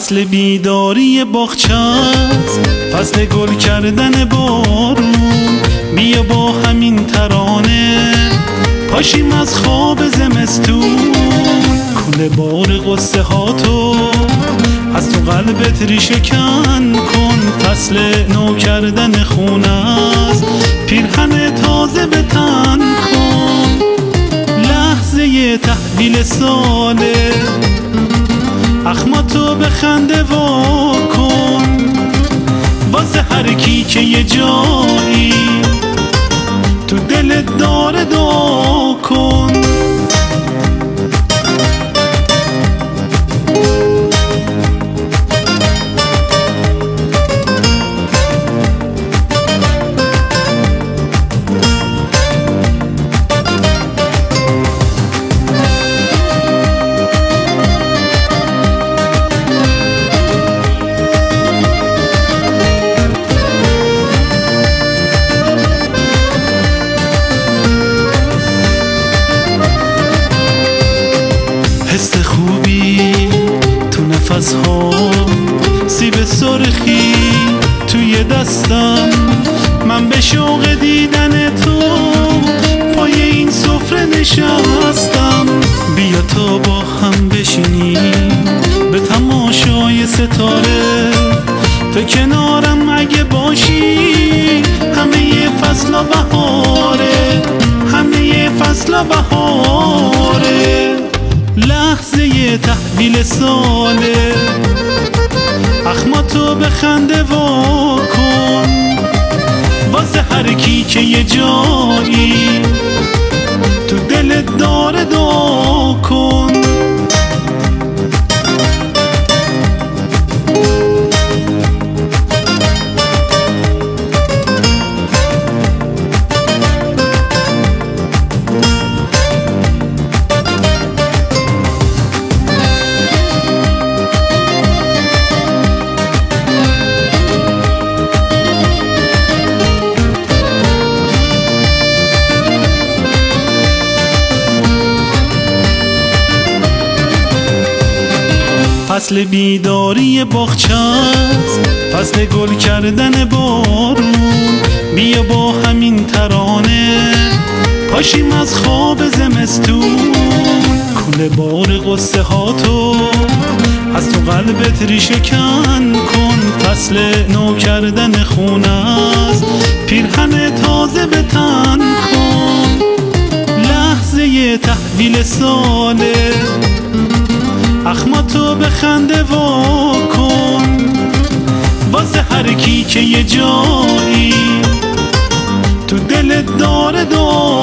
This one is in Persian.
فصل بیداری باغچه است، فصل گل کردن بارون. بیا با همین ترانه پاشیم از خواب زمستون. کل بار قصه ها تو از تو قلبت ریشه کن کن. فصل نو کردن خونه است، پیرهن تازه به تن کن. لحظه تحویل ساله، اخماتو به خنده وا کن. واسه هر کی که یه جایی تو دلت داره دعا کن. حس خوبی تو نفس ها، سیب سرخی توی دستم. من به شوق دیدن تو پای این سفره نشستم. بیا تا با هم بشینیم به تماشای ستاره. تو کنارم اگه باشی همه فصل و بهاره، همه فصل و بهاره. لحظه تحویل ساله، اخماتو به خنده وا کن. واسه هر کی که یه جایی تو دلت داره دعا کن. فصل بیداری باغچه است، فصل گل کردن بارون. بیا با همین ترانه پاشیم از خواب زمستون. کل بار قصه ها تو از تو قلبت ریشه کن کن. فصل نو کردن خونه است، پیرهن تازه به تن کن. لحظه تحویل ساله، اخماتو به خنده وا کن. واسه هر کی که یه جایی تو دلت داره دعا